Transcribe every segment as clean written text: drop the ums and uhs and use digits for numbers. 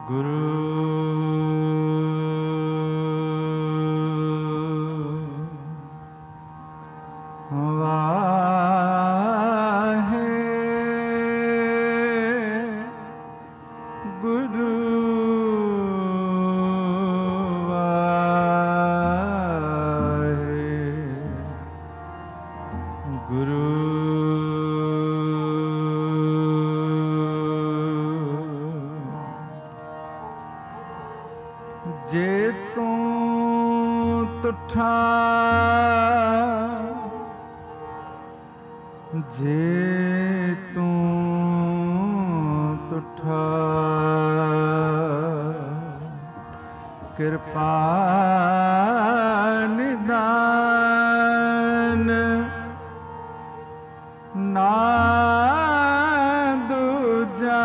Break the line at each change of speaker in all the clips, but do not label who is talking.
ਜੇ ਤੂੰ ਤੁਠਾ ਜੇ ਤੂੰ ਤੁਠਾ ਕਿਰਪਾ ਨਿਦਾਨ ਨਾ ਦੂਜਾ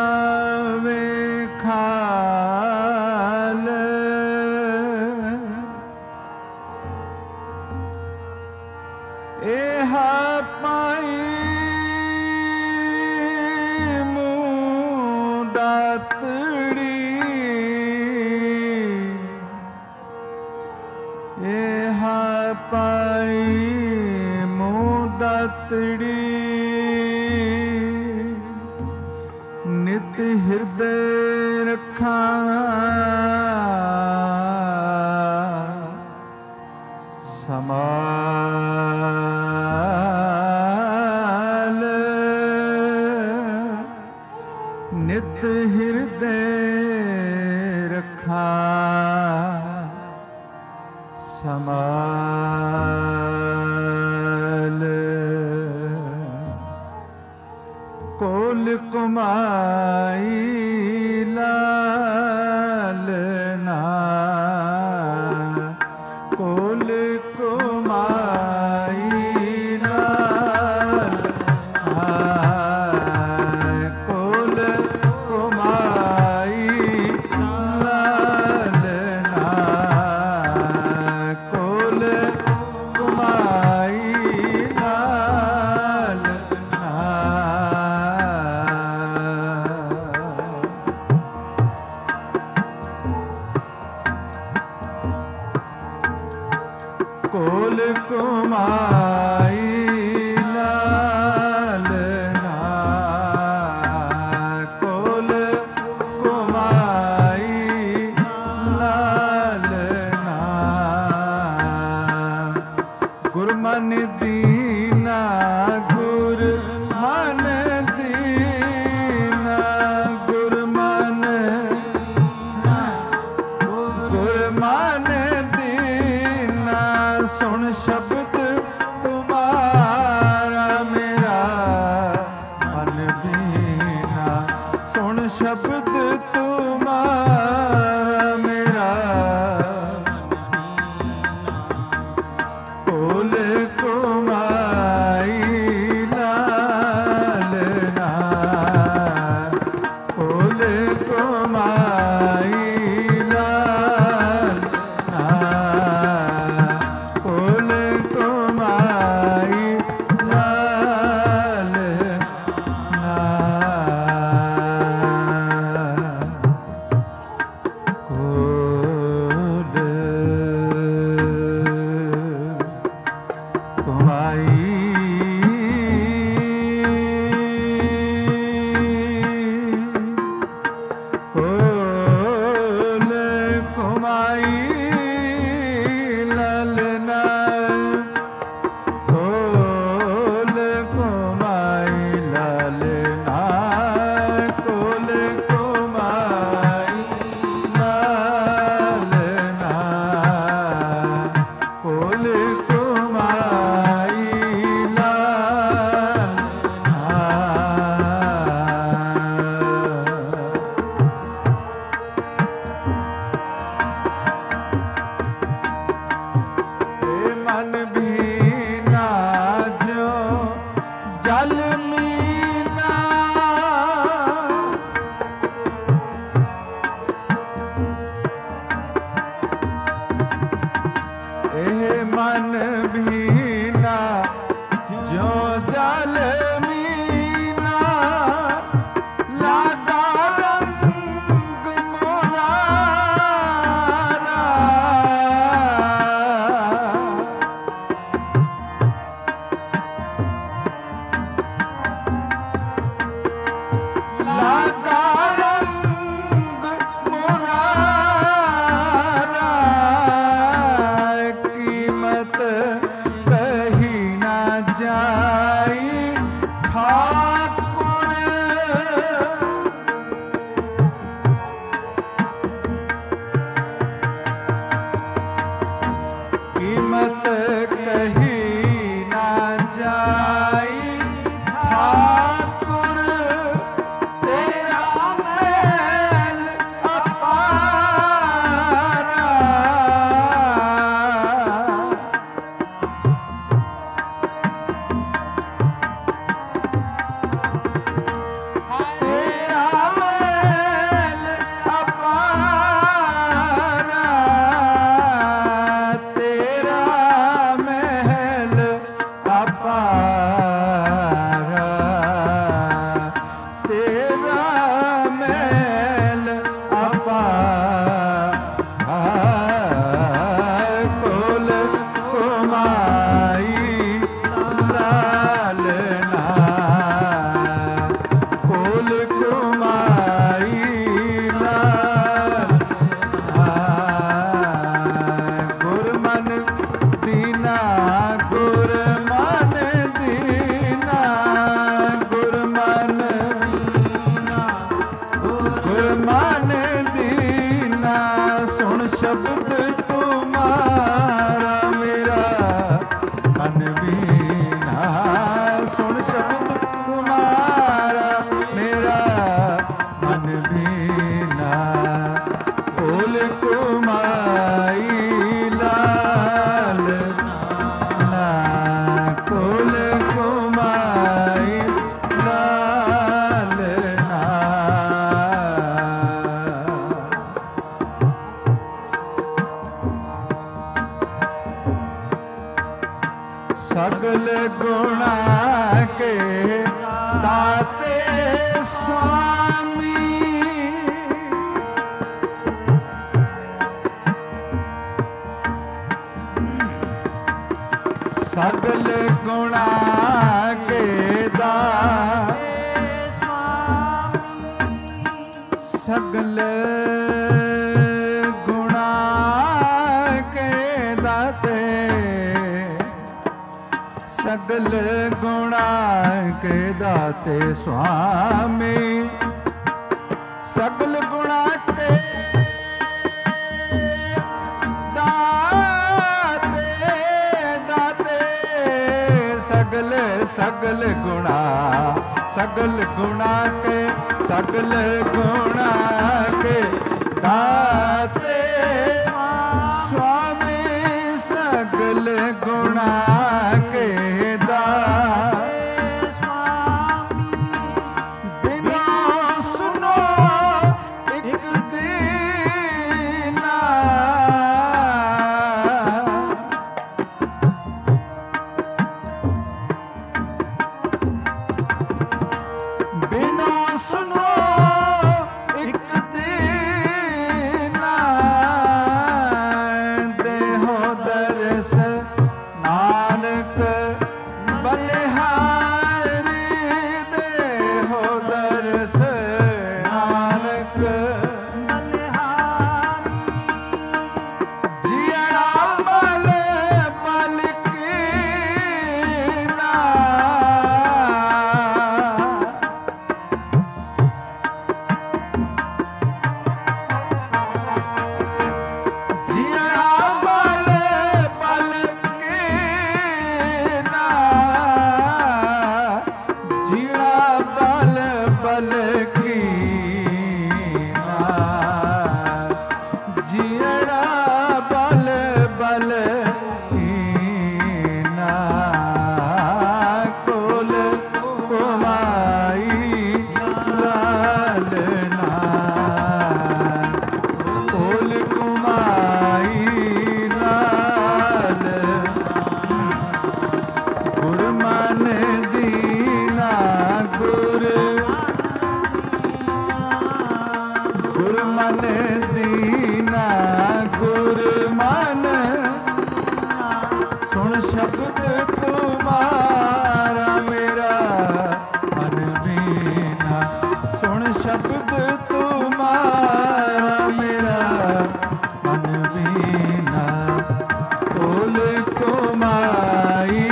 ਵੇਖਾਲ ਇਹ ਪਾਈ ਮੂੰਹ ਦਾਤੜੀ ਇਹ ਪਾਈ ਮੂੰਹ ਦਾਤੜੀ ਨਿਤ ਹਿਰਦੇ ਰੱਖਾਂ ਸਮਾਲ ਨਿਤ ਹਿਰਦੇ ਰੱਖਾਂ ਸਮਾਲ ਕੋਲ ਕੁਮਾਈ ਲਾਲਨਾ ਕੋਲ ਕੁਮਾਈ ਲਾਲਨਾ ਕੋਲ ਕੁਮਾਈ ਲਾਲਨਾ ਕੋਲ ਕੁਮਾਈ ਲਾਲਨਾ ਕੋਲ ਕੁਮਾਈ ਲਾਲਨਾ ਕੋਲ ਕੁਮਾਈ ਲਾਲਨਾ ਗੁਰਮਨ ਦੀਨਾ ਗੁਰਮਨ ਦੀਨਾ ਗੁਰਮਨ ਗੁਰਮਨ ਦੀਨਾ ਸੁਣ ਸ਼ਬਦ ਤੁਮਾਰਾ ਮੇਰਾ ਮਨ ਬੀਨਾ ਸੁਣ ਸ਼ਬਦ ਤੁਮਾਰਾ ਮੇਰਾ ਕੋਲ ਕੁਮਾਈ ਲਾਲਨਾ ਕੋਲ ਕੁਮਾਈ ਲਾਲਨਾ ਕੋਲ ਕੁਮਾਈ ਲਾਲਨਾ ਗੁਰਮਨ ਦੀਨਾ ਸੁਣ ਸ਼ਬਦ ਤੁਮਾਰਾ ਮੇਰਾ ਮਨ ਵੀਨਾ ਸੁਣ ਸ਼ਬਦ ਤੁਮਾਰਾ ਮੇਰਾ ਮਨ ਵੀਨਾ ਢੋਲ ਕੁਮਾਈ ਲਾਲ ਨਾ ਢੋਲ ਕੁਮਾਈ ਲਾਲ ਨਾ ਸਗਲ ਗੁਣਾ ਕੇ ਦਾਤੇ ਸੁਆਮੀ ਸਗਲ ਗੁਣਾ ਕੇ ਦਾਤੇ ਸਗਲ ਗੁਣਾ ਕੇ ਦਾਤੇ ਸਗਲ ਗੁਣਾ ਕੇ ਦਾਤੇ ਸੁਆਮੀ ਸਗਲ ਗੁਣਾ ਕੇ ਦਾਤੇ ਦਾਤੇ ਸਗਲ ਸਗਲ ਗੁਣਾ ਕੇ ਸਗਲ ਗੁਣਾ ਕੇ ਦਾਤੇ ਸੁਆਮੀ ਸਗਲ ਗੁਣਾ ਕੇ ਬਿਨਾ ਸੁਨੋ ਇੱਕ ਦੀਨਾ ਬਿਨਾ ਸੁਨੋ ਇੱਕ ਦੀਨਾ ਦੇਹੋ ਦਰਸ ਨਾਨਕ ਬਲਿਹਾਰੀ ਦੇਹੋ ਦਰਸ ਨਾਨਕ ਜੀਣਾ ਬਲ ਬਲ ਕੀਨਾ ਜੀਣਾ ਬਲ ਬਲ ਕੀਨਾ ਜੀਣਾ ਬਲ ਬਲ ਕੀਨਾ ਜੀਣਾ ਬਲ ਬਲ ਕੀਨਾ ਕੋਲ ਕੁਮਾਈ ਲਾਲਨਾ ਕੋਲ ਕੁਮਾਈ ਲਾਲ ਗੁਰਮਨ ਦੀਨਾ ਗੁਰਮਨ ਦੀਨਾ ਗੁਰਮਨ ਸੁਣ ਸ਼ਬਦ ਤੁਮਾਰਾ ਮੇਰਾ ਮਨ ਵੀਨਾ ਸੁਣ ਸ਼ਬਦ ਤੁਮਾਰਾ ਮੇਰਾ ਮਨ ਵੀਨਾ ਢੋਲ ਕੁਮਾਈ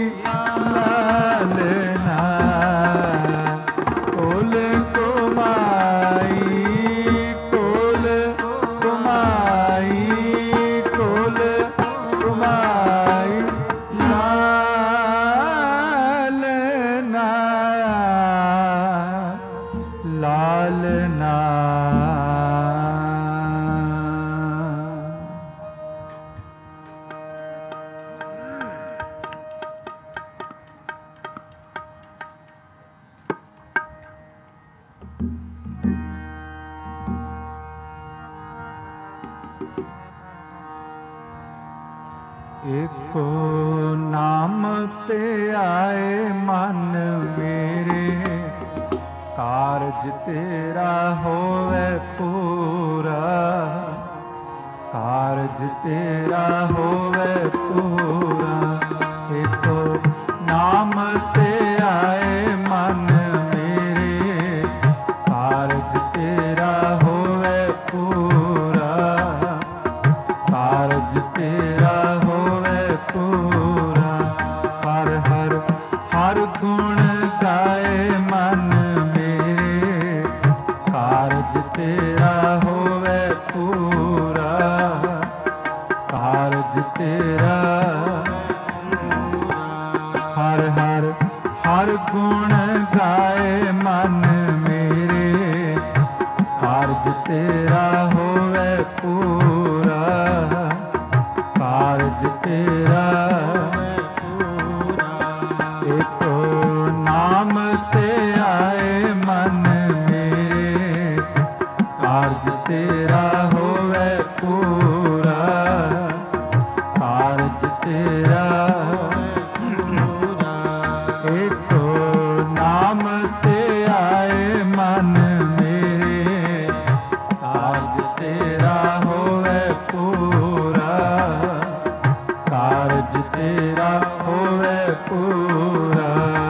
ਲਾਲਨਾ ਢੋਲ ਕੁਮਾਈ ਕੋਲ ਕੁਮਾਈ ਕੋਲ ਕੁਮਾਈ ਲਾਲਨਾ ਲਾਲਨਾ ਏਕੋ ਨਾਮ ਤੇ ਆਏ ਮਨ ਮੇਰੇ ਕਾਰਜ ਤੇਰਾ ਹੋਵੇ ਪੂਰਾ ਕਾਰਜ ਤੇਰਾ ਹੋਵੇ ਪੂਰਾ ਏਕੋ ਨਾਮ ਤੇ ਆਏ ਮਨ ਮੇਰੇ ਕਾਰਜ ਤੇਰਾ ਹੋਵੇ ਪੂਰਾ ਕਾਰਜ ਤੇਰਾ ਹੋਵੇ ਪੂਰਾ ਹਰ ਹਰ ਹਰ ਗੁਣ ਗਾਏ ਮਨ ਮੇਰੇ ਕਾਰਜ ਕਾਰਜ ਤੇਰਾ ਹੋਵੇ ਪੂਰਾ, ਕਾਰਜ ਤੇਰਾ। ਹਰ ਹਰ ਹਰ ਗੁਣ ਗਾਏ ਮਨ ਮੇਰੇ, ਕਾਰਜ ਤੇਰਾ ਹੋਵੇ ਪੂਰਾ, ਕਾਰਜ ਤੇਰਾ। ਏਕੋ ਨਾਮ ਤੇ ਆਏ ਮਨ ਮੇਰੇ, ਕਾਰਜ ਤੇਰਾ ਹੋਵੇ ਪੂਰਾ, ਕਾਰਜ ਤੇਰਾ। ਏਕੋ ਨਾਮ ਤੇ ਆਏ ਮਨ ਮੇਰੇ, ਕਾਰਜ ਤੇਰਾ ਹੋਵੇ ਪੂਰਾ, ਕਾਰਜ ਤੇਰਾ ਹੋਵੇ ਪੂਰਾ।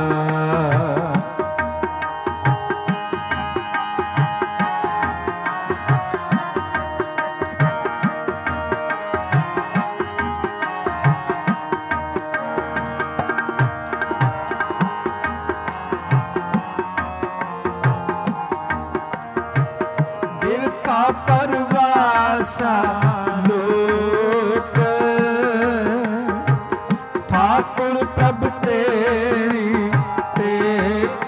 ਬਿਰਥਾ ਪਰਵਾਸਾ ਲੋਕ, ਠਾਕੁਰ ਪ੍ਰਭ ਤੇਰੀ ਟੇਕ।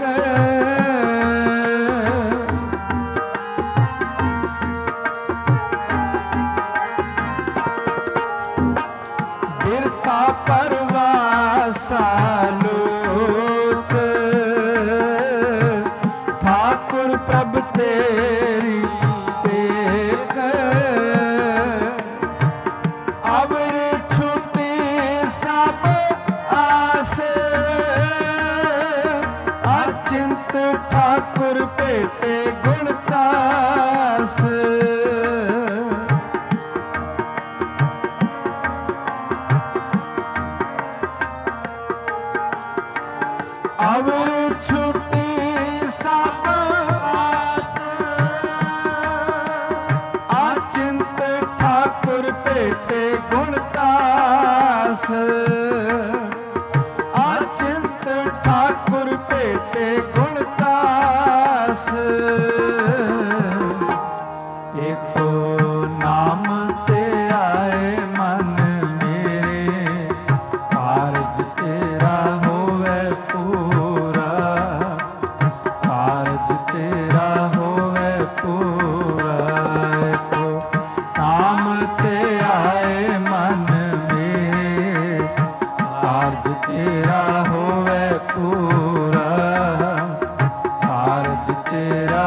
ਬਿਰਥਾ ਪਰਵਾਸਾ ਲੋਕ, ਠਾਕੁਰ ਪ੍ਰਭ ਤੇਰੀ ਟੇਕ। ਅਵਰ ਛੁਟੀ ਸਭ ਆਸ, ਅਚਿੰਤ ਠਾਕੁਰ ਭੇਟੇ ਗੁਣਤਾਸ। ਅਵਰ ਛੁਟੀ ਸਭ ਆਸ, ਅਚਿੰਤ ਠਾਕੁਰ ਭੇਟੇ ਗੁਣਤਾਸ। ਅਚਿੰਤ ਠਾਕੁਰ ਭੇਟੇ ਗੁਣਤਾਸ। ਏਕੋ ਨਾਮ ਤੇ ਆਏ ਮਨ ਮੇਰੇ, ਕਾਰਜ ਤੇਰਾ ਹੋਵੇ ਪੂਰਾ, ਕਾਰਜ ਤੇਰਾ ਹੋਵੇ ਪੂਰਾ। ਏਕੋ ਨਾਮ ਤੇ ਆਏ ਮਨ ਮੇਰੇ, ਕਾਰਜ ਤੇਰਾ ਹੋਵੇ ਪੂਰਾ, ਕਾਰਜ ਤੇਰਾ।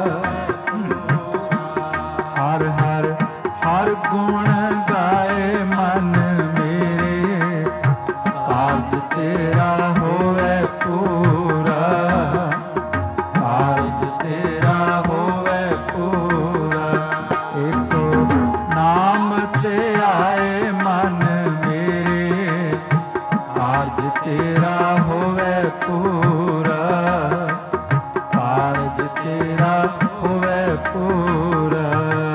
ਹਰ ਹਰ ਹਰ ਗੁਣ ਗਾਏ ਮਨ ਮੇਰੇ, ਕਾਰਜ ਤੇਰਾ ਹੋਵੇ ਪੂਰਾ, ਕਾਰਜ ਤੇਰਾ ਹੋਵੇ ਪੂਰਾ। ਏਕੋ ਨਾਮ ਤੇ ਆਏ ਮਨ ਮੇਰੇ, ਕਾਰਜ ਤੇਰਾ ਹੋਵੇ ਪੂਰਾ, ਕਾਰਜ ਤੇਰਾ ਹੋਵੇ ਪੂਰਾ।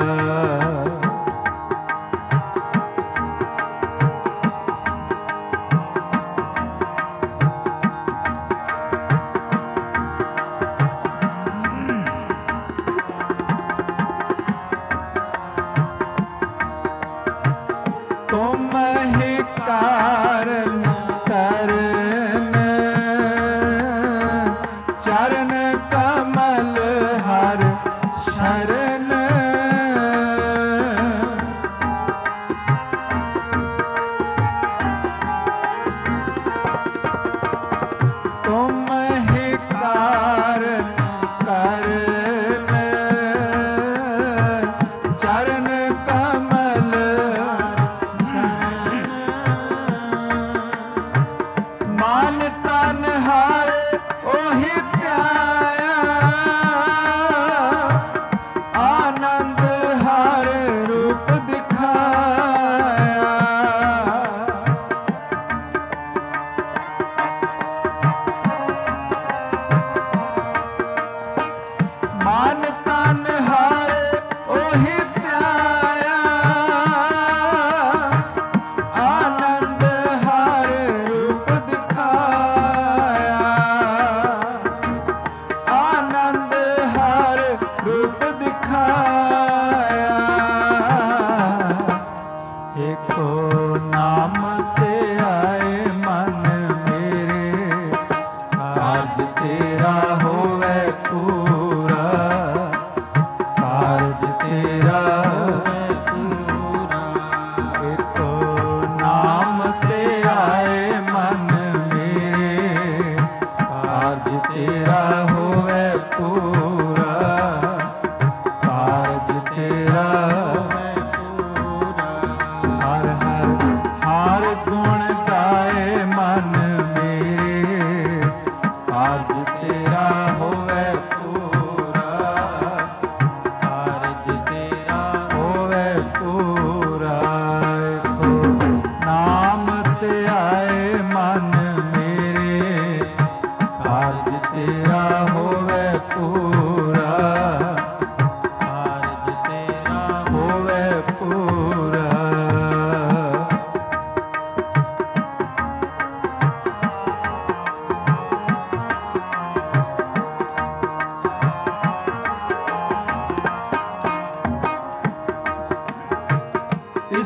ਤੁਮ ਹੀ ਕਾਰਨ ਕਰਨ, ਚਰਨ ਕਮਲ ਹਰ ਸ਼ਰਨ।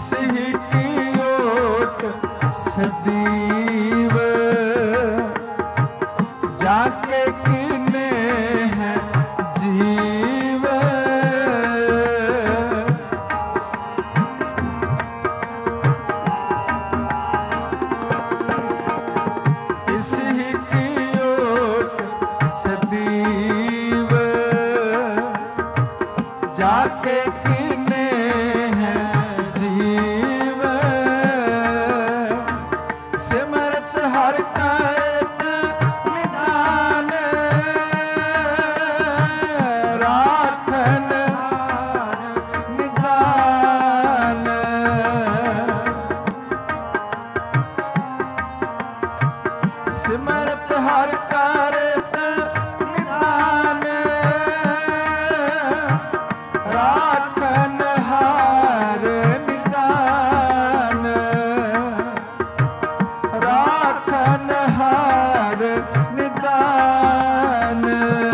इस ही की ओट सदीव जाके कीने है जीव। इस ही की ओट सदीव जाके कीने है जीव। सिमरत हर करत निदान राखन निदान। सिमरत हर करत निदान राखन हार निदान। राखन हार निदान।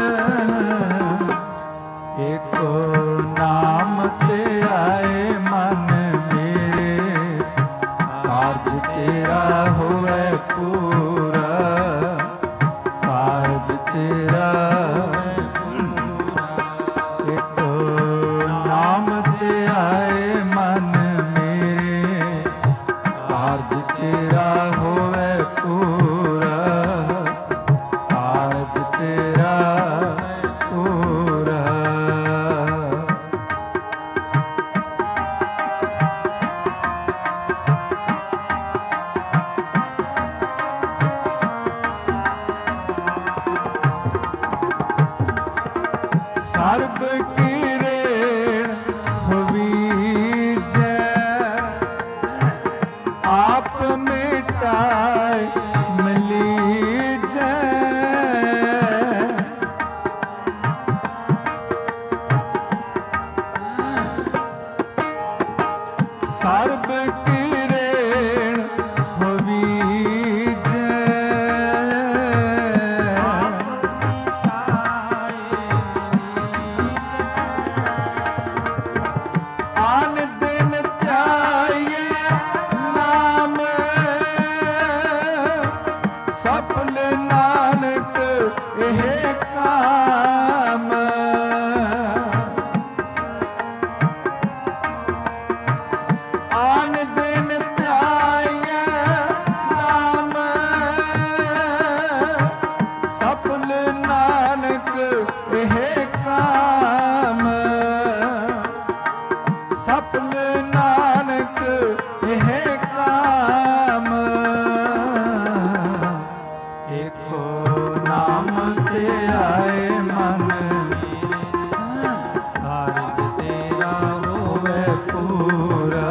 एको नाम ते आए मन मेरे कारज तेरा होवे पूरा। कारज तेरा एको नाम ते आए मन मेरे कारज तेरा होवे पूरा। कारज तेरा पूरा। सर्ब की रेण हुई जय आप मिटाए मिली जय। सर्ब की रेण हुई जय आन दिन ध्याये नाम सफल नानक एह काम। आन दिन ध्याये नाम सफल नानक एह काम। सफल नानक एह काम। एको नाम ते आए मन कारज तेरा होवे पूरा।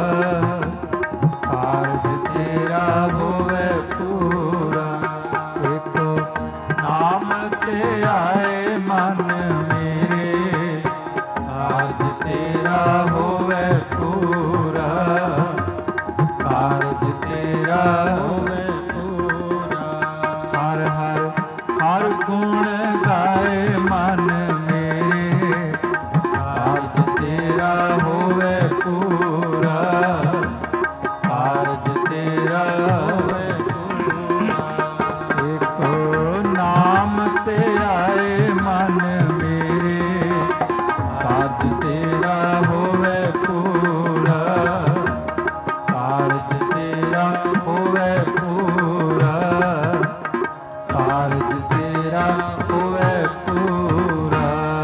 कारज तेरा होवे पूरा। एको नाम ते आए मन मेरे कारज तेरा होवे पूरा। कारज तेरा होवे पूरा। हर हर हर गुण गाए मन मेरे कारज तेरा होवे पूरा। कारज तेरा होवे पूरा। एको नाम ते आए मन मेरे कारज तेरा होवे पूरा। कारज तेरा होवे पूरा। कारज तेरा होवे पूरा।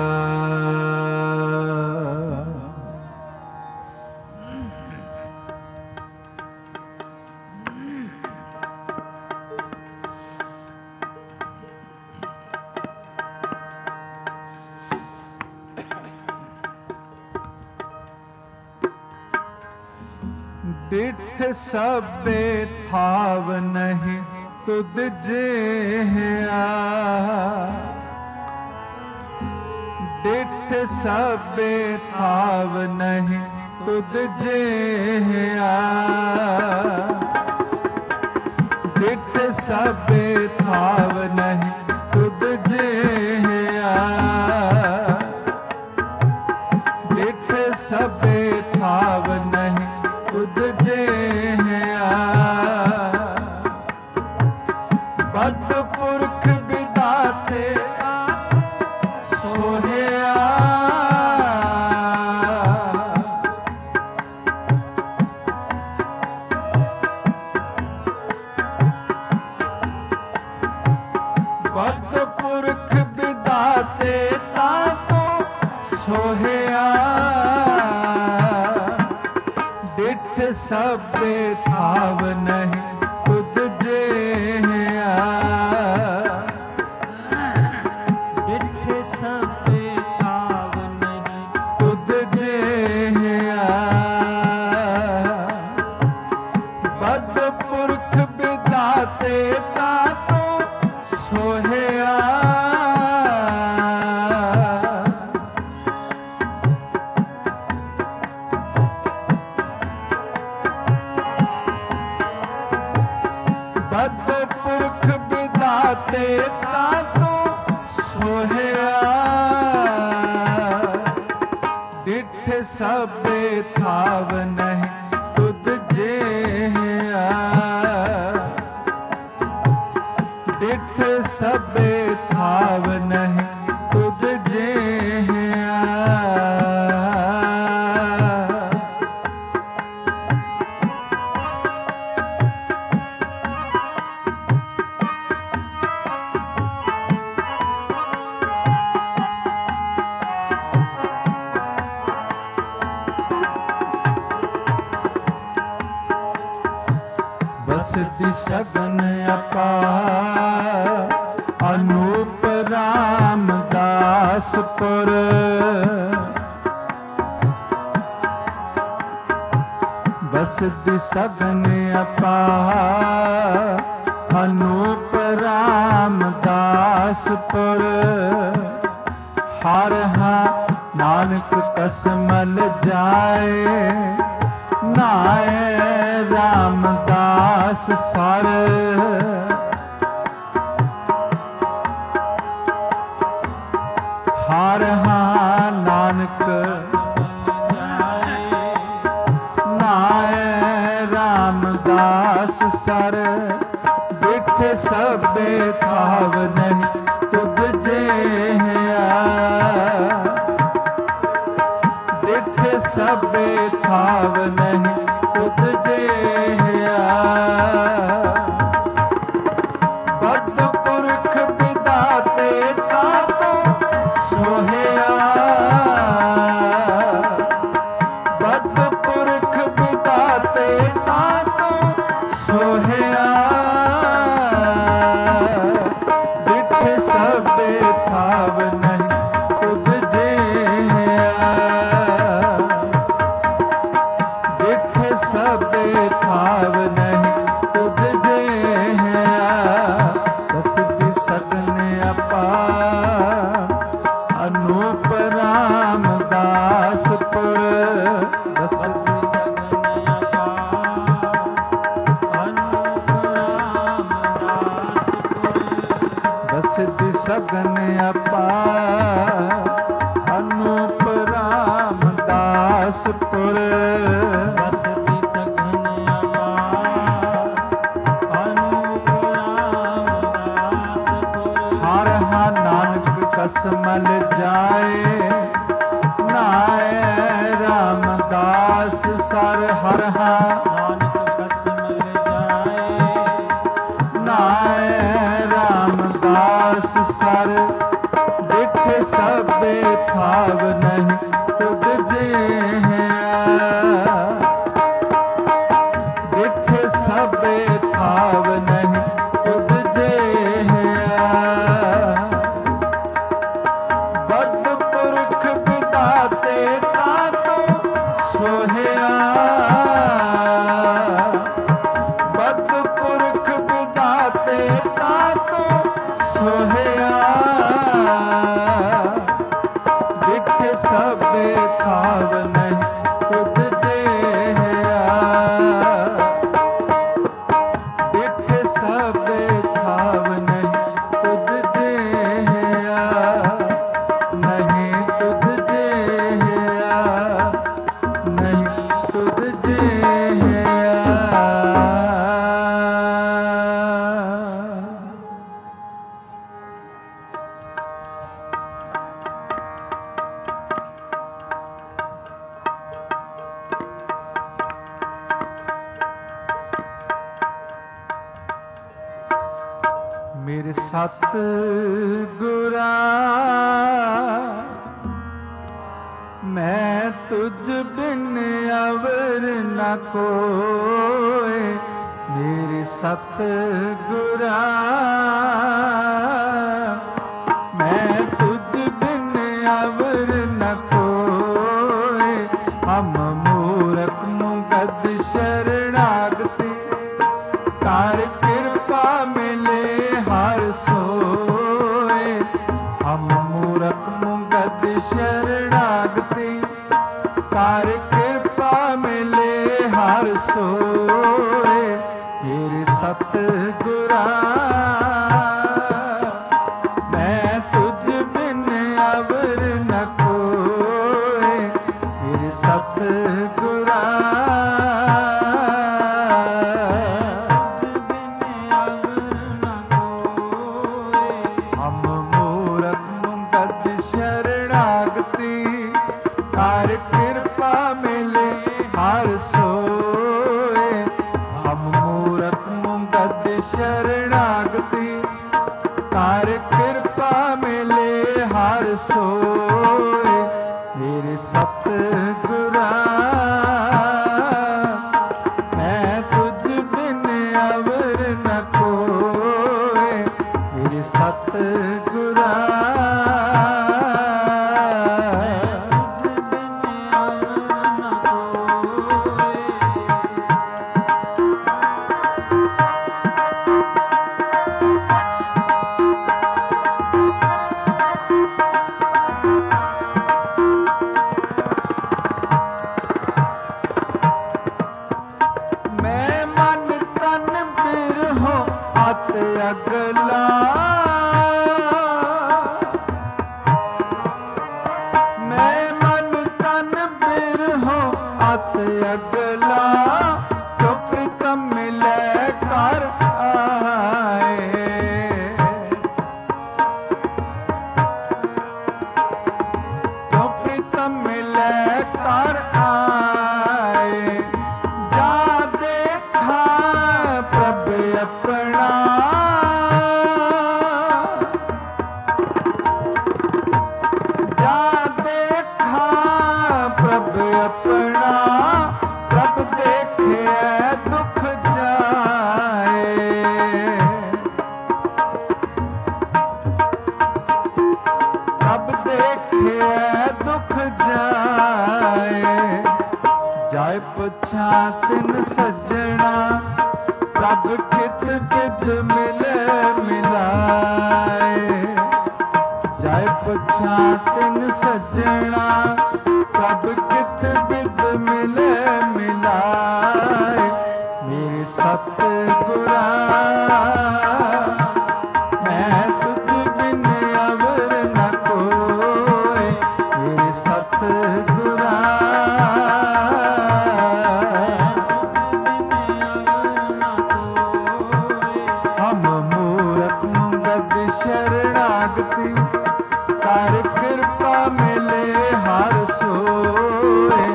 डिठ सबे थाव नहीं तुद जेहा। डिठ सबे थाव नहीं तुद जेहा। डिठ सबे थाव नहीं तुद जेहा। डिठ सबे थाव नहीं तुद सोहिया डिठ सबे थाव नहीं तुद जेहिया
डिठ सबे थाव नहीं
तुद जेहिया बद पुरख बिदाते तातो सोहिया बद पुरख बिदाते तातो सोहिया डिठ सबे थाव नहीं तुद जेहिया डिठ सबे थाव नहीं तुद जेहिया बसति सगन अपार अनूप रामदासपुर बसति सगन अपार अनूप रामदासपुर हर हाँ नानक कसमल जाए नाए रामदास सर हर हाँ नानक नाए रामदास सर डिठ सबे थाव नहीं तुद जेहिया डिठ सबे थाव नहीं तुद जेहिया बद पुरख बिदाते तातो सोहिया बद पुरख बिदाते तातो सोहिया डिठ सबे थाव नहीं तुद जेहिया डिठ सबे थाव नहीं तुद जेहिया बसति सगन अपार अनूप रामदासपुर बसति
सगन अपार अनूप रामदासपुर
बसति सगन अपार अनूप रामदासपुर
बसति सगन अपार अनूप रामदासपुर
हर हाँ नानक कसमल जाए नाए रामदास सर हर हाँ
नानक कसमल जाए
नाए रामदास सर डिठ सबे थाव नहीं तुद जेहिया डिठ सबे थाव नहीं तुद जेहिया बद पुरख बिदाते तातो सोहिया बद पुरख बिदाते तातो सोहिया डिठ सबे थाव नहीं तुद जेहिया डिठ सबे थाव नहीं तुद जेहिया नहीं तुद जेहिया नहीं तुद जेहिया मेरे सत गुरा ਮੈਂ ਤੁਝ ਬਿਨ ਅਵਰ ਨ ਕੋਇ, ਮੇਰੇ ਸਤਿਗੁਰਾ। ਮੈਂ ਤੁਝ ਬਿਨ ਅਵਰ ਨ ਕੋਇ, ਹਮ ਮੂਰਖ ਮੁਗਧ ਸ਼ਰਣਾਗਤੀ। ਕਰ ਕਿਰਪਾ ਮਿਲੇ ਹਰ ਸੋਇ, ਹਮ ਮੂਰਖ ਮੁਗਧ ਸ਼ਰਣਾਗਤੀ। ਕਰ ਕਿਰਪਾ ਮਿਲੇ ਹਰ ਸੋਇ, ਮੇਰੇ ਸਤਿਗੁਰਾ। ਮੈਂ ਤੁਝ ਬਿਨ ਅਵਰ ਨ ਕੋਇ, ਮੇਰੇ ਸਤਿਗੁਰਾ। ਹਮ ਮੂਰਖ ਮੁਗਧ ਸ਼ਰਣਾਗਤੀ। ਕਰ ਕਿਰਪਾ ਮਿਲੇ ਹਰ ਸੋਇ, ਹਮ ਮੂਰਖ ਮੁਗਧ ਸ਼ਰਣਾਗਤੀ। ਕਰ ਕਿਰਪਾ ਮਿਲੇ ਹਰ ਸੋਇ, ਮੇਰੇ ਸਤਿਗੁਰਾ। ਮੈਂ ਤੁਝ ਬਿਨ ਅਵਰ ਨ ਕੋਇ, ਮੇਰੇ ਸਤਿਗੁਰਾ। ਮੈਂ ਮਨ ਤਨ ਬਿਰਹੋ ਅਤ ਅਗਲਾ। ਮੈਂ ਮਨ ਤਨ ਬਿਰਹੋ ਅਤ ਅਗਲਾ। ਜੋ ਪ੍ਰੀਤਮ ਮਿਲੈ ਕਰ ਆਏ। ਜੋ ਪ੍ਰੀਤਮ ਮਿਲੈ ਕਰ ਆਏ। ਜਾ ਦੇਖਾ ਪ੍ਰਭ ਆਪਣਾ। ਜਾ ਦੇਖਾ ਪ੍ਰਭ ਆਪਣਾ। ਪ੍ਰਭ ਦੇਖਿਆ ਦੁਖ ਜਾਏ। ਪ੍ਰਭ ਦੇਖਿਆ ਦੁਖ ਜਾਏ। ਜਾਇ ਪੁੱਛਾਂ ਤਿਨ ਸੱਜਣਾ। ਪ੍ਰਭ ਕਿਤ ਬਿਦ ਮਿਲੇ ਮਿਲਾਏ। ਜਾਇ ਪੁੱਛਾਂ ਤਿਨ ਸੱਜਣਾ। ਪ੍ਰਭ ਕਿਤ ਬਿਦ ਮਿਲੇ ਮਿਲਾਏ, ਮੇਰੇ ਸਤਿਗੁਰਾ। ਮੈਂ ਤੁਝ ਬਿਨ ਅਵਰ ਨ ਕੋਇ, ਮੇਰੇ ਸਤਿਗੁਰਾ। ਹਮ ਮੂਰਖ ਮੁਗਧ ਸ਼ਰਣਾਗਤੀ। ਕਰ ਕਿਰਪਾ ਮਿਲੇ ਹਰ ਸੋਇ,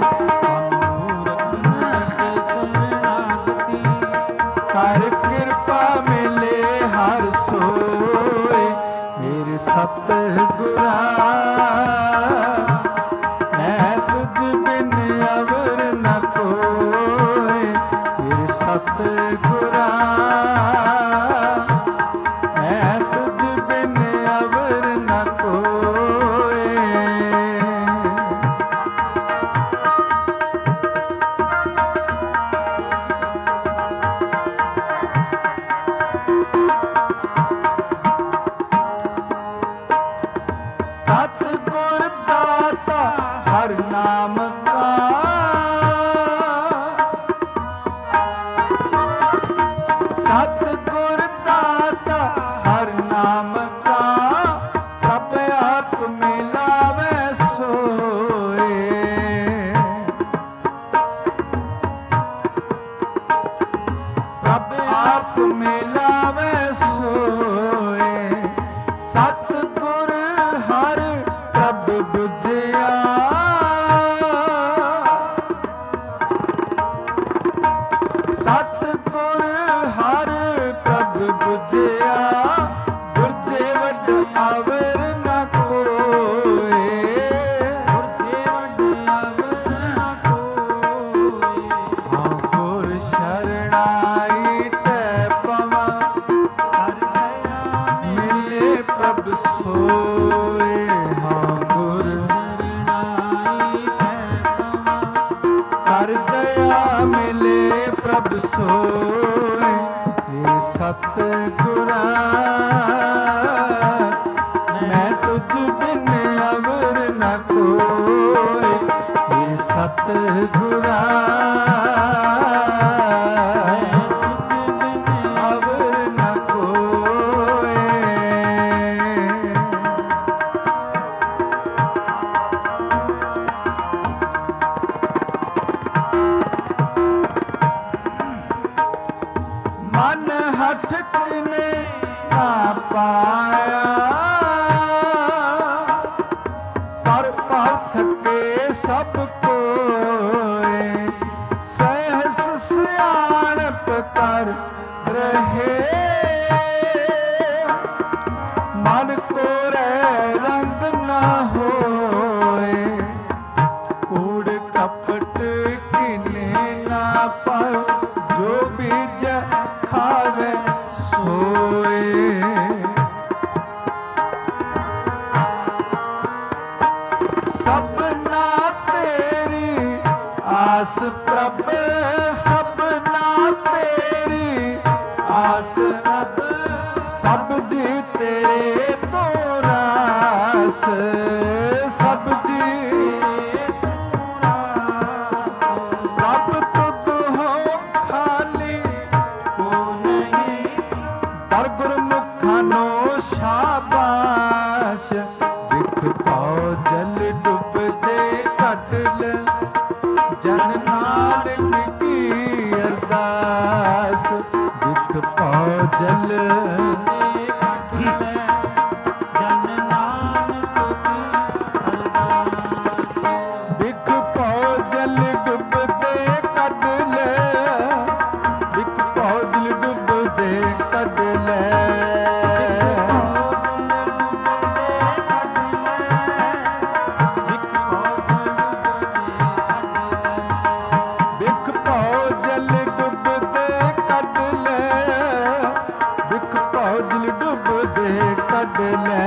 ਕਰ ਕਿਰਪਾ ਮਿਲੇ ਹਰ ਸੋਇ, ਮੇਰੇ ਸਤਿਗੁਰਾ। ਮੈਂ ਤੁਝ ਬਿਨ ਅਵਰ ਨ ਕੋਇ, ਮੇਰੇ ਸਤਿਗੁਰਾ। ਮੈਂ ਤੁਝ ਬਿਨ ਅਵਰ ਨ ਕੋਇ। ਸਤਿਗੁਰ ਦਾਤਾ ਹਰ ਨਾਮ ਕਾ। ਸਤਿਗੁਰ ਦਾਤਾ ਹਰ ਨਾਮ ਕਾ। ਪ੍ਰਭ ਆਪ ਮਿਲਾਵੇ ਸੋਏ। ਪ੍ਰਭ ਆਪ ਮਿਲਾਵੇ ਸੋਏ। ਸਤਿਗੁਰ ਹਰ ਪ੍ਰਭ ਬੁਝਿਆ। ਸਤਿਗੁਰ ਹਰ ਪ੍ਰਭ ਬੁਝਿਆ। ਗੁਰਜੇ ਵੱਡ ਅਵਰ ਨ ਕੋਏ। ਗੁਰਜੇ ਵੱਡ सोए हे सतगुरा मैं तुझ बिन अवर न कोई हे सतगुरा अवर न कोई। मन हठ तिने ना पाया पर पाथ के सब कोय सहस सियाणप कर रहे मन को रे रंग न होए कूड़ कपट किने ना पाओ जो बीज खावे सोए सबना तेरी आस प्रभ सबना तेरी आस प्रभ सब जी तेरे तो रास सब जी प्रभ तुद हो खाली पर गुरमुखा नो शाबाश दिख पाओ जल डुब दे कटल जन नानक की अरदास दिख पाओ जल दिख पाओ जल डुब दे कटल दिख पाओ जल डुब दे कटल बिख पाओ जल डुब दे कट ले बिख पाओ जल डुब दे कट ले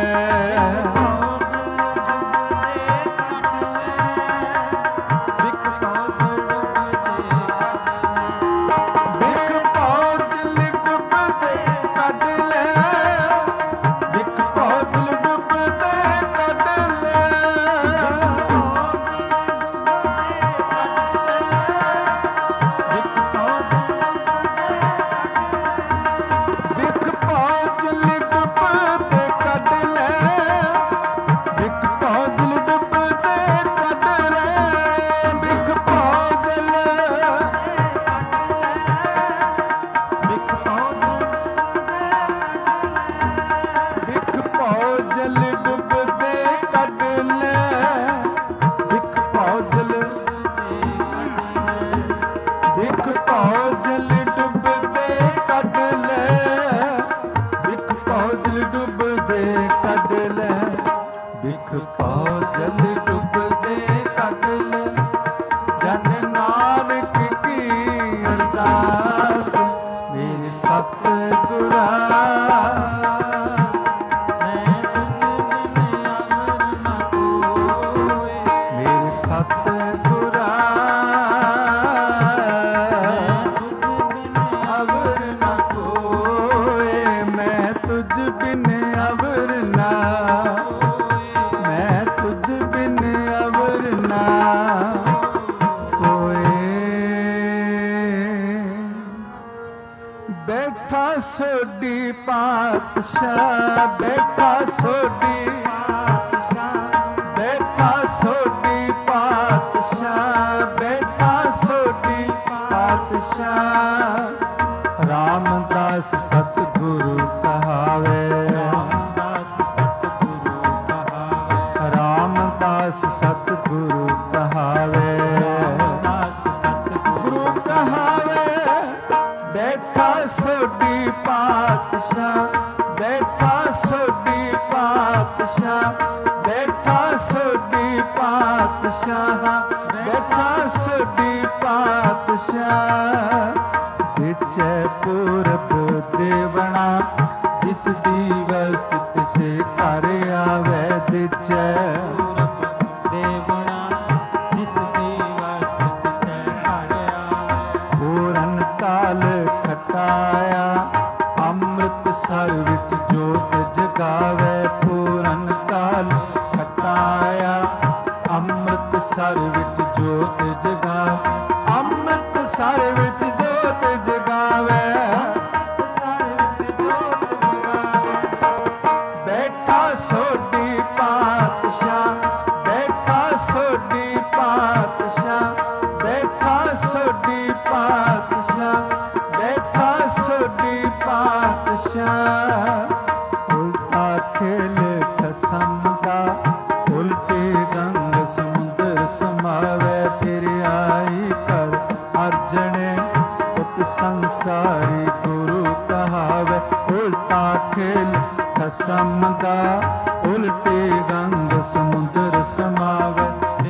बिख पाओ जल डुब दे कट ले बिख पाओ जल डुब दे कट ले बिख पाओ जल डुब दे कट ले बिख पाओ जल डुब दे कट ले बिख पाओ जल बिख पाओ जल डुब दे कट ले बिख पाओ जल बिख पाओ जल डुब दे कट ले बिख पाओ जल डुब दे कट ले बिख पाओ जल डुब दे कट ले जन नानक की अरदास मेरे सतगुरा मेरे सतगुरा अवर न कोय मैं तुझ बिन अवर ना मैं तुझ बिन अवर ना कोय बैठा सोडी पातशाह बैठा सोडी बैठा सोडी पातशाह बैठा सोडी पातशाह रामदास सतगुरु कहावे रामदास सतगुरु कहावे गुरु कहावे बैठा सोडी पातशाह बैठा सोडी पातशाह बैठा सोडी पातशाह बैठा सोडी पातशाह विचै पूरब देवना जिस दिवस तिसे कर आवे दिचै
देवना जिस दिवस तिसे कर आवे
पूरन ਵਿੱਚ ਜੋਤ ਜਗਾਵੇ, ਅੰਮ੍ਰਿਤਸਰ ਵਿੱਚ ਜੋਤ ਜਗਾਵੇ, ਬੈਠਾ ਸੋਢੀ ਪਾਤਸ਼ਾਹ, ਬੈਠਾ ਸੋਢੀ ਪਾਤਸ਼ਾਹ, ਬੈਠਾ ਸੋਢੀ ਪਾਤਸ਼ਾਹ, ਬੈਠਾ ਸੋਢੀ ਪਾਤਸ਼ਾਹ। ਉਲਟਾ ਖੇਲ ਖਸਮ ਦਾ, ਉਲਟੇ ਗੰਗ ਸਮੁੰਦਰ ਸਮਾਵੇ, ਫਿਰ ਆਈ ਕਰ ਅਰਜਣੇ ਪੁੱਤ ਸੰਸਾਰੀ ਗੁਰੂ ਕਹਾਵੇ। ਉਲਟਾ ਖੇਲ ਖਸਮ ਦਾ, ਉਲਟੇ ਗੰਗ ਸਮੁੰਦਰ ਸਮਾਵੇ,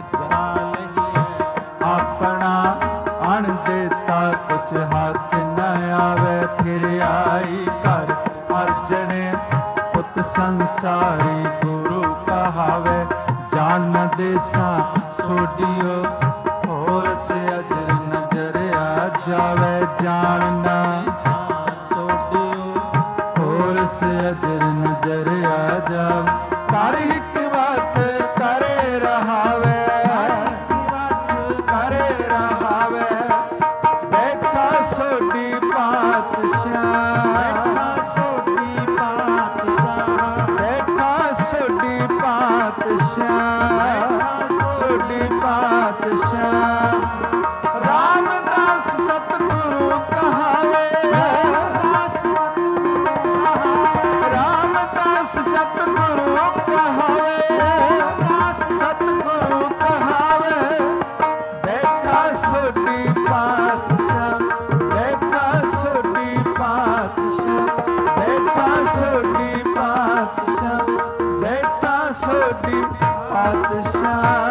ਆਪਣਾ ਅਣ ਦੇਤਾ ਕੁਛ ਹੱਥ ਨ ਆਵੇ, ਫਿਰ ਆਈ ਕਰ ਅਰਜਣੇ ਪੁੱਤ ਸੰਸਾਰੀ ਗੁਰੂ ਕਹਾਵੇ। ਜਾਨ ਦੇਸਾਂ ਸੋਢਿਓ ਹੋਰ ਸੇ ਅਜਰ ਨਜ਼ਰ ਆ ਜਾਵੇ, ਜਾਣਨਾ ਹੋਰ ਸੇ ਅਜਰ ਨਜ਼ਰ ਆ ਜਾਵੇ। ਕਰ ਇੱਕ ਬਾਤ ਕਰੇ ਰਹਾਵੇ, ਕਰੇ ਰਹਾਵੇ, ਬੈਠਾ ਸੋਢੀ ਪਾਤਸ਼ਾਹ, ਬੈਠਾ ਸੋਢੀ ਪਾਤਸ਼ਾਹ, ਬੈਠਾ ਸੋਢੀ ਪਾਤਸ਼ਾਹ, ਸੋਢੀ ਪਾਤਸ਼ਾਹ। ਰਾਮਦਾਸ ਸਤਿਗੁਰੂ ਕਹਾਵੇ, ਰਾਮਦਾਸ ਸਤਿਗੁਰੂ ਕਹਾਵੇ, ਸਤਿਗੁਰੂ ਕਹਾਵੇ, ਬੈਠਾ ਸੋਢੀ ਪਾਤਸ਼ਾਹ, ਬੈਠਾ ਸੋਢੀ ਪਾਤਸ਼ਾਹ, ਬੈਠਾ ਸੋਢੀ ਪਾਤਸ਼ਾਹ, ਬੈਠਾ ਸੋਢੀ ਪਾਤਸ਼ਾਹ।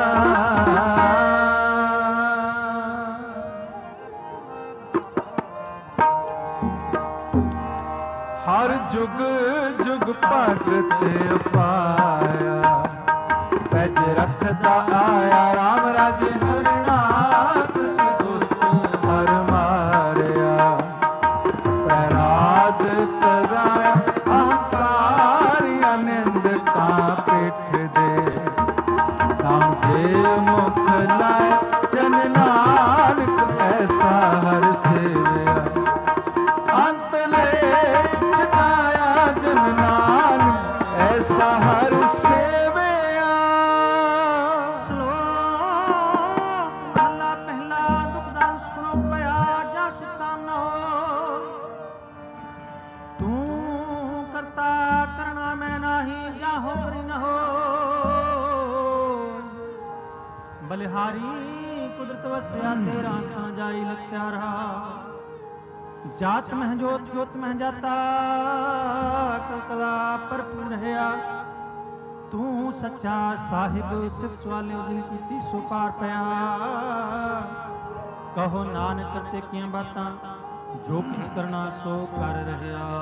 ਹਰ ਜੁਗ ਜੁਗ ਭਗਤ ਪਾਇਆ, ਪੈਜ ਰੱਖਦਾ ਆਇਆ, ਰਾਮ ਰਾਜੇ ਹਰਨਾਥ ਸੁਸਤ ਹਰ ਮਾਰਿਆ। ਪ੍ਰਹਿਲਾਦ ਕਰਾਇਆ ਅਹੰਕਾਰੀ, ਅਨੰਦ ਕਾ ਪਿੱਠ ਦੇ, ਨਾਮ ਦੇ ਮੁਖ ਲਾਇ ਜਨ ਨਾਨਕ ਐਸਾ ਹਰ ਸੇਵਿਆ। ਅੰਤ ਲੈ ਛਡਾਇਆ ਜਨ ਨਾਨਕ ਐਸਾ ਹਰ ਸੇਵਿਆ।
ਸ਼ਲੋਕ ਮਹਲਾ ਪਹਿਲਾ। ਦੁਖਦਾਰੂ ਸੁਣੋ ਪਿਆ ਜਾ ਸੁਤਾ ਨ ਹੋ, ਤੂੰ ਕਰਤਾ ਕਰਨਾ ਮੈਂ ਨਾਹੀ, ਜਾਹੋ ਕਰੀ ਨ ਹੋ। ਬਲਿਹਾਰੀ ਕੁਦਰਤ ਵਸਿਆ ਤੇਰਾ ਤਾਂ ਜਾਈ ਲਖਿਆ ਰਹਾ। ਜਾਤ ਮਹਿ ਜੋਤ ਜੋਤ ਮਹਿ ਜਾਤਾ, ਕਲਕਲਾ ਭਰਪੂਰ ਰਹਾ। ਤੂੰ ਸੱਚਾ ਸਾਹਿਬ ਸਿਫਤ ਵਾਲਿਓ ਦਿਲ ਕੀਤੀ ਸੋ ਪਾਰ ਪਿਆ। ਕਹੋ ਨਾਨਕ ਕਰਤੇ ਕੀਆਂ ਬਾਤਾਂ, ਜੋ ਕਿਛ ਕਰਨਾ ਸੋ ਕਰ ਰਹਾ।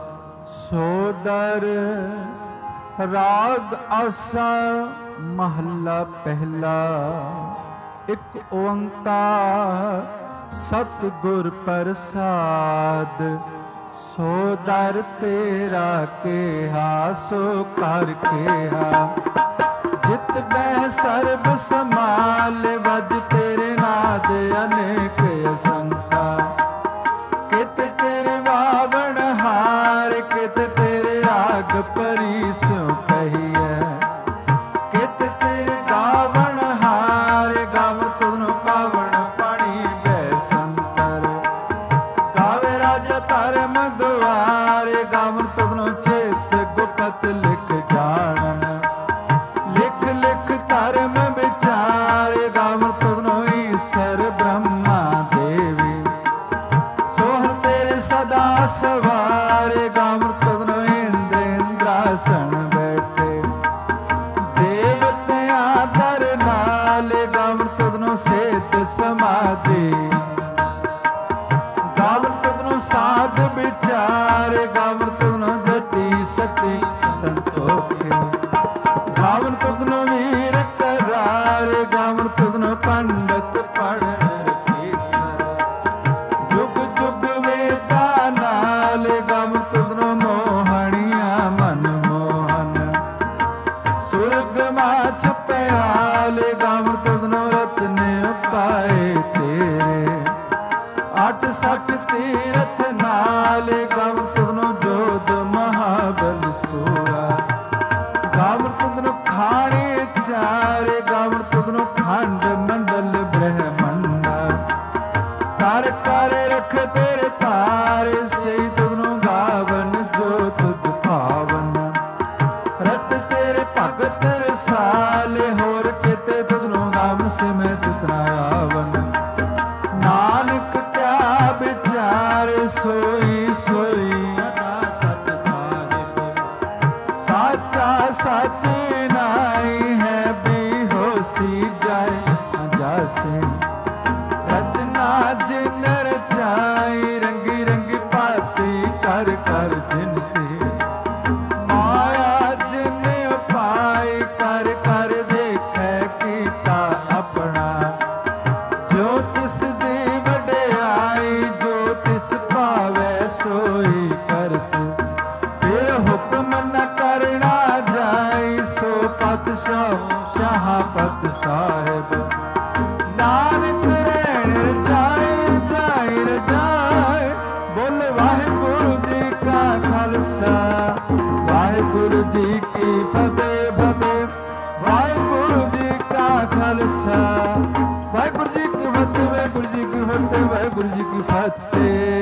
ਸੋਦਰ ਰਾਗ ਆਸਾ ਮਹੱਲਾ ਪਹਿਲਾ। ਇੱਕ ਓੰਕਾਰ ਸਤਿਗੁਰ ਪ੍ਰਸਾਦ, ਸੋ ਦਰ ਤੇਰਾ ਕੇਹਾ ਸੋ ਕਰ ਕੇਹਾ। ਜਿਤ ਬਹਿ ਸਰਬ ਸਮਾਲ, ਵਜ ਤੇਰੇ ਨਾਦ ਅਨੇਕ ਅਸੰਖਾ। ਕਿਤ ਤੇਰੇ ਵਾਵਣ ਹਾਰ, ਕਿਤ ਤੇਰੇ ਰਾਗ ਪਰੀ ਸੋ ਕਹੀਐ। ਕਿਤ ਤੇਰੇ ਗਾਵਣ ਹਾਰ, ਗਾਵਣ ਤੁਧਨੁ ਪਾਵਣ ਪਾਣੀ ਗੈ ਸੰਤਰ। ਗਾਵੇ ਰਾਜਾ ਧਰਮ ਦੁਆਰੇ, ਗਾਵਣ ਤੁਧਨੁ ਚੇਤ ਗੁਪਤ ਲਿਖ ਜਾਣਨ। ਲਿਖ ਲਿਖ ਧਰਮ ਵਿਚਾਰੇ, ਗਾਵਣ ਤੁਧਨੁ ਈਸਰ ਬ੍ਰਹਮਾ ਦੇਵੀ। ਸੋਹਰ ਤੇਰੇ ਸਦਾ ਸਵਾਰੇ, ਗਾਵਣ ਤੁਧਨੁ ਇੰਦਰ ਇੰਦਰਾਸਣ ਬੈਠੇ। ਦੇਵਤਿਆਂ ਦਰ ਨਾਲੇ, ਗਾਵਣ ਤੁਧਨੁ ਸੇਤ ਸਮਾਧੀ। ਗਾਵਣ ਤੁਧਨੁ ਸਾਧ ਵਿਚਾਰੇ, ਗਾਵਣ ਤੁਧਨੁ ਜਤੀ ਸਤੀ ਸੰਤੋਖੇ। ਗਾਵਣ ਤੁਧਨੁ ਵੀਰ ਕਰਾਰੇ, ਗਾਵਣ ਤੁਧਨੁ ਪੰਡਤ ਪੜਨ ਰਖੀਸਰ। ਜੁਗ ਜੁਗ ਵੇਦਾਂ ਨਾਲੇ, ਗਾਵਣ ਤੁਧਨੁ ਮੋਹਣੀਆਂ ਮਨ ਮੋਹਨ। ਸੁਰਗ ਮਾਛ ਪਿਆਲੇ, ਗਾਵਣ ਤੁਧਨੁ ਰਤਨੇ ਸੱਠ ਤੀਰਥ ਨਾਲ ਗਵ ਤੁਧਨੁ ਜੋਧ ਮਹਾਬਲ ਸੂਰਾ ਗਵ ਤੁਧਨੁ ਖਾਣੇ ਚਾਰੇ ਗਵ ਤੁਧਨੁ ਖੰਡ ਮੰਡਲ ਬ੍ਰਹਮੰਡਾ ਕਰ ਕਰ ਰਖ ਤੇਰੇ ਤਾਰੇ ਸਹੀ ਤੁਧਨੁ ਗਾਵਨ ਜੋ ਤੁਧ ਭਾਵਨ ਰਤ ਤੇਰੇ ਭਗਤ ਰਸਾਲੇ ਹੋਰ ਕਿਤੇ ਤੁਧਨੁ ਨਾਮ ਸਿਮੈ ਚਿਤਨਾ ਆਵਨ ਨਾਨਕ ਕਿਆ ਵਿਚਾਰੇ ਸੋਈ ਸੋਈ
ਸਦਾ ਸਚ ਸਾਹਿਬ
ਸਾਚਾ ਸਚ ਨਾਈ ਹੈ ਵੀ ਹੋਸੀ ਜਾਏ ਨਾ ਜਾਸੇ ਰਚਨਾ ਜਿਨ ਰਚਾਈ ਰੰਗੀ ਰੰਗੀ ਭਾਤੀ ਕਰ ਕਰ ਜਿਨ ਸੇ ਮਾਇਆ ਜਿਨ ਉਪਾਈ ਕਰ ਕਰ ਦੇਖੈ ਕੀਤਾ ਆਪਣਾ ਜੋ ਤਿਸ ਦੀ ਵਡਿਆਈ ਜੋ ਤਿਸ ਭਾਵੈ ਸੋਈ ਕਰਸ ਫਿਰ ਹੁਕਮ ਨ ਕਰਨਾ ਜਾਈ ਸੋ ਪਾਤਸ਼ਾਹ ਸ਼ਾਹਪਤ ਸਾਹਿਬ ਨਾਨਕ ਰਹਿਣ ਰਜਾਈ ਰਜਾਈ ਰਜਾਈ ਬੋਲ ਵਾਹਿਗੁਰੂ ਜੀ ਕਾ ਖਾਲਸਾ ਵਾਹਿਗੁਰੂ ਜੀ ਕੀ ਫਤਿਹ ਫਤਿਹ ਵਾਹਿਗੁਰੂ ਜੀ ਕਾ ਖਾਲਸਾ ਵਾਹਿਗੁਰੂ ਜੀ ਕੀ ਫਤਿਹ ਵਾਹਿਗੁਰੂ ਜੀ ਕੀ ਫਤਿਹ ਵਾਹਿਗੁਰੂ ਜੀ ਕੀ ਫਤਿਹ